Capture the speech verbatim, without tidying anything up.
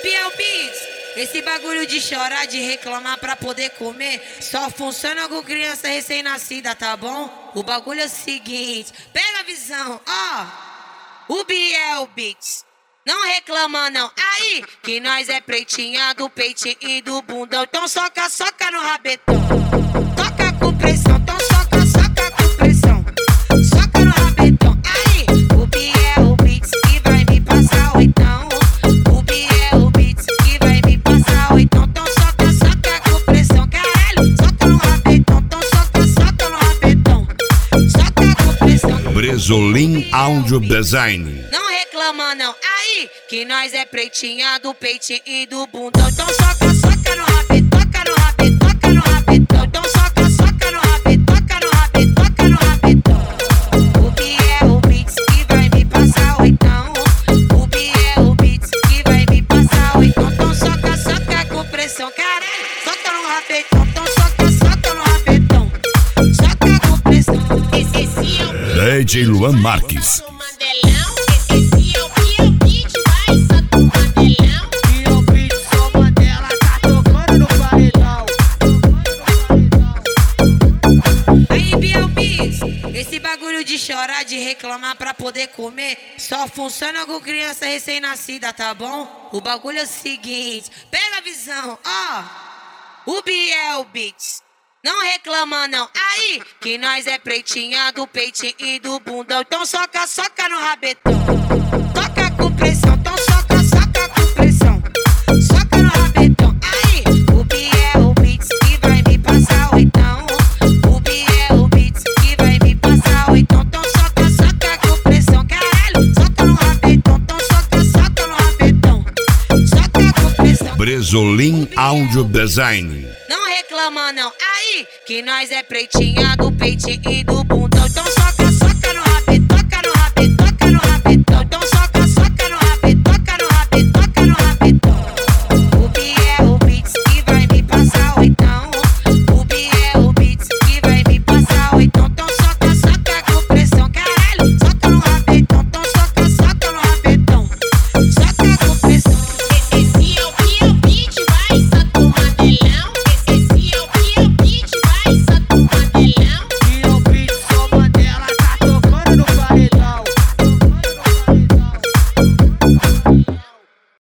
Biel Beats, esse bagulho de chorar, de reclamar pra poder comer, só funciona com criança recém-nascida, tá bom? O bagulho é o seguinte, pega a visão, ó. O Biel Beats, não reclama não, aí que nós é pretinha do peitinho e do bundão. Então soca, soca no rabetão, toca com pressão, então soca, soca com pressão, soca no rabetão. Aí, o Biel Beats que vai me passar oitão, o Biel Beats que vai me passar oitão. Então soca, soca com pressão, caralho, soca no rabetão, então soca, soca no rabetão, soca com pressão. Bresolim Audio Design. Não reclama não, aí que nós é pretinha do peitinho e do bundão. Então soca, soca no rabetão, toca no rabetão, toca no rabetão. Então soca, soca no rabetão, toca no rabetão, toca no rabetão. O Biel Beats que vai me passar oitão, o Biel Beats que vai me passar oitão. Então soca, soca com pressão, caralho, soca no rabetão, então soca, soca no rabetão, soca com pressão. Esse, esse é o D J Luan Marques. Mandelão, esse é o Biel Beats, vai solta o Mandelão. Biel Beats, sou Mandela, tá tocando no paredão. Aí Biel Beats, esse bagulho de chorar, de reclamar pra poder comer, só funciona com criança recém-nascida, tá bom? O bagulho é o seguinte, pega a visão, ó. O Biel Beats, não reclama não, aí que nós é pretinha do peitinho e do bundão. Então soca, soca no rabetão, toca com pressão, então soca, soca com pressão, soca no rabetão. Aí, o Biel Beats que vai me passar oitão, o Biel Beats que vai me passar oitão. Então soca, soca com pressão, caralho, soca no rabetão, então soca, soca no rabetão, soca com pressão. Bresolim Audio Design. Não reclama não, aí que nós é pretinha do peitinho e do bundão. Então soca,